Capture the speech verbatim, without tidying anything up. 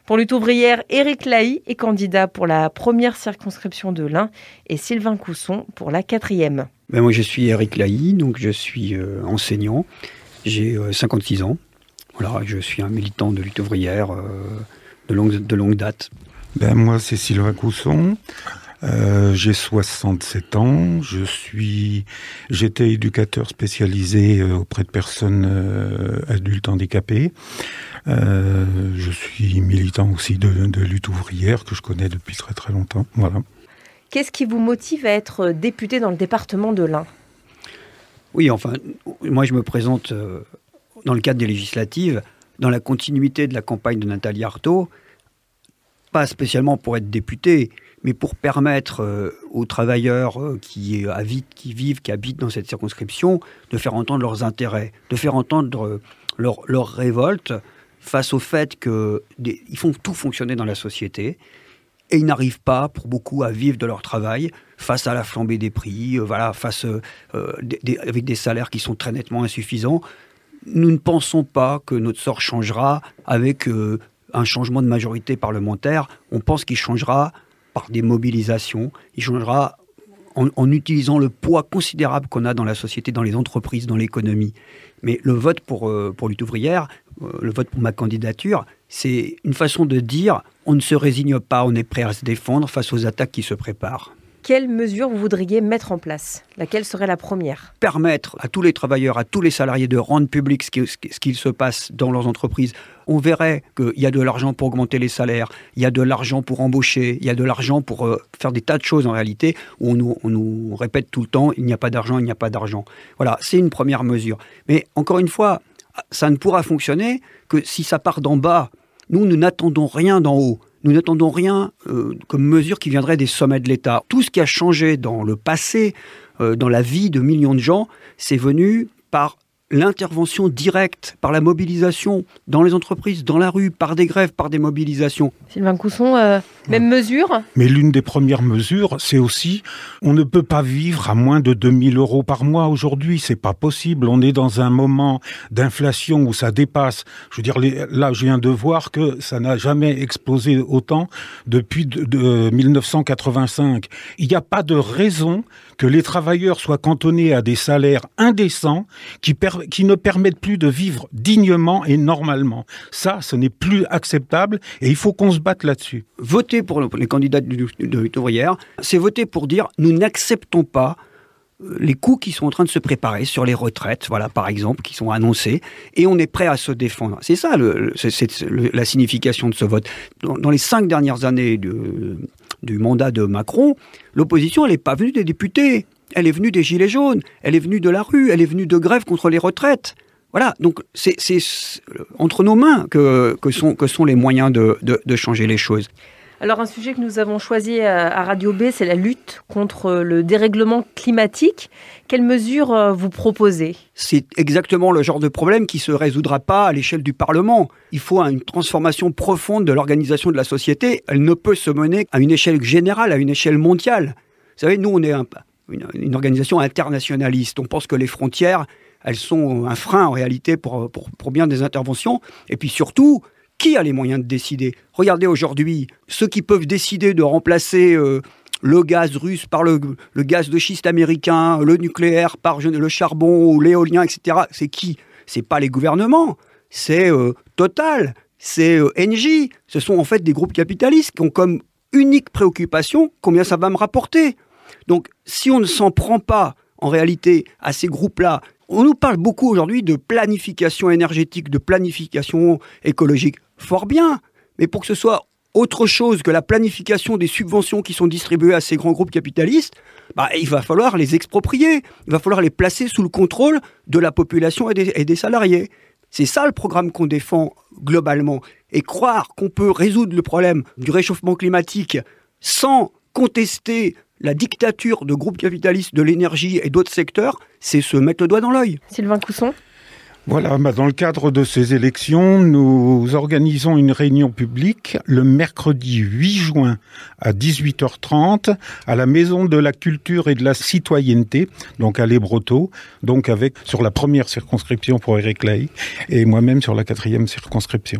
Pour Lutte ouvrière, Éric Lahy est candidat pour la première circonscription de l'Ain et Sylvain Cousson pour la quatrième. Ben moi, je suis Éric Lahy, donc je suis euh, enseignant. J'ai euh, cinquante-six ans. Voilà, je suis un militant de lutte ouvrière euh, de, longue, de longue date. Ben moi, c'est Sylvain Cousson. Euh, j'ai soixante-sept ans. Je suis, j'étais éducateur spécialisé euh, auprès de personnes euh, adultes handicapées. Euh, je suis militant aussi de, de lutte ouvrière que je connais depuis très très longtemps. Voilà. Qu'est-ce qui vous motive à être député dans le département de l'Ain ? Oui, enfin, moi je me présente euh, dans le cadre des législatives, dans la continuité de la campagne de Nathalie Arthaud, pas spécialement pour être député, mais pour permettre euh, aux travailleurs euh, qui, habitent, qui vivent, qui habitent dans cette circonscription, de faire entendre leurs intérêts, de faire entendre euh, leur, leur révolte face au fait qu'ils font tout fonctionner dans la société et ils n'arrivent pas, pour beaucoup, à vivre de leur travail face à la flambée des prix, euh, voilà, face, euh, des, des, avec des salaires qui sont très nettement insuffisants. Nous ne pensons pas que notre sort changera avec euh, un changement de majorité parlementaire. On pense qu'il changera par des mobilisations, il changera en, en utilisant le poids considérable qu'on a dans la société, dans les entreprises, dans l'économie. Mais le vote pour, euh, pour Lutte ouvrière, euh, le vote pour ma candidature, c'est une façon de dire on ne se résigne pas, on est prêt à se défendre face aux attaques qui se préparent. Quelles mesures vous voudriez mettre en place ? Laquelle serait la première ? Permettre à tous les travailleurs, à tous les salariés de rendre public ce qui, ce qui se passe dans leurs entreprises. On verrait qu'il y a de l'argent pour augmenter les salaires, il y a de l'argent pour embaucher, il y a de l'argent pour euh, faire des tas de choses en réalité, où on nous, on nous répète tout le temps, il n'y a pas d'argent, il n'y a pas d'argent. Voilà, c'est une première mesure. Mais encore une fois, ça ne pourra fonctionner que si ça part d'en bas. Nous, nous n'attendons rien d'en haut. Nous n'attendons rien euh, comme mesure qui viendrait des sommets de l'État. Tout ce qui a changé dans le passé, euh, dans la vie de millions de gens, c'est venu par l'intervention directe, par la mobilisation dans les entreprises, dans la rue, par des grèves, par des mobilisations. Sylvain Cousson, euh, même mesure ? Mais l'une des premières mesures, c'est aussi, on ne peut pas vivre à moins de deux mille euros par mois aujourd'hui, c'est pas possible. On est dans un moment d'inflation où ça dépasse. Je veux dire, les, là, je viens de voir que ça n'a jamais explosé autant depuis de, de mille neuf cent quatre-vingt-cinq. Il n'y a pas de raison que les travailleurs soient cantonnés à des salaires indécents qui, per, qui ne permettent plus de vivre dignement et normalement. Ça, ce n'est plus acceptable et il faut qu'on se batte là-dessus. Voter pour les candidats de lutte ouvrière, c'est voter pour dire nous n'acceptons pas les coups qui sont en train de se préparer sur les retraites, voilà, par exemple, qui sont annoncés, et on est prêt à se défendre. C'est ça le, c'est, c'est le, la signification de ce vote. Dans, dans les cinq dernières années de, du mandat de Macron, l'opposition, elle n'est pas venue des députés, elle est venue des Gilets jaunes, elle est venue de la rue, elle est venue de grèves contre les retraites. Voilà, donc c'est, c'est entre nos mains que, que, sont, que sont les moyens de, de, de changer les choses. Alors un sujet que nous avons choisi à Radio B, c'est la lutte contre le dérèglement climatique. Quelles mesures vous proposez ? C'est exactement le genre de problème qui ne se résoudra pas à l'échelle du Parlement. Il faut une transformation profonde de l'organisation de la société. Elle ne peut se mener à une échelle générale, à une échelle mondiale. Vous savez, nous, on est un, une, une organisation internationaliste. On pense que les frontières, elles sont un frein en réalité pour, pour, pour bien des interventions. Et puis surtout, qui a les moyens de décider ? Regardez aujourd'hui, ceux qui peuvent décider de remplacer euh, le gaz russe par le, le gaz de schiste américain, le nucléaire par le charbon ou l'éolien, et cetera, c'est qui ? C'est pas les gouvernements, c'est euh, Total, c'est euh, Engie. Ce sont en fait des groupes capitalistes qui ont comme unique préoccupation combien ça va me rapporter. Donc, si on ne s'en prend pas en réalité à ces groupes-là, on nous parle beaucoup aujourd'hui de planification énergétique, de planification écologique. Fort bien, mais pour que ce soit autre chose que la planification des subventions qui sont distribuées à ces grands groupes capitalistes, bah, il va falloir les exproprier, il va falloir les placer sous le contrôle de la population et des, et des salariés. C'est ça le programme qu'on défend globalement. Et croire qu'on peut résoudre le problème du réchauffement climatique sans contester la dictature de groupes capitalistes de l'énergie et d'autres secteurs, c'est se mettre le doigt dans l'œil. Sylvain Cousson ? Voilà, bah dans le cadre de ces élections, nous organisons une réunion publique le mercredi huit juin à dix-huit heures trente à la Maison de la Culture et de la Citoyenneté, donc à Les Brotteaux, donc avec sur la première circonscription pour Éric Lahy et moi-même sur la quatrième circonscription.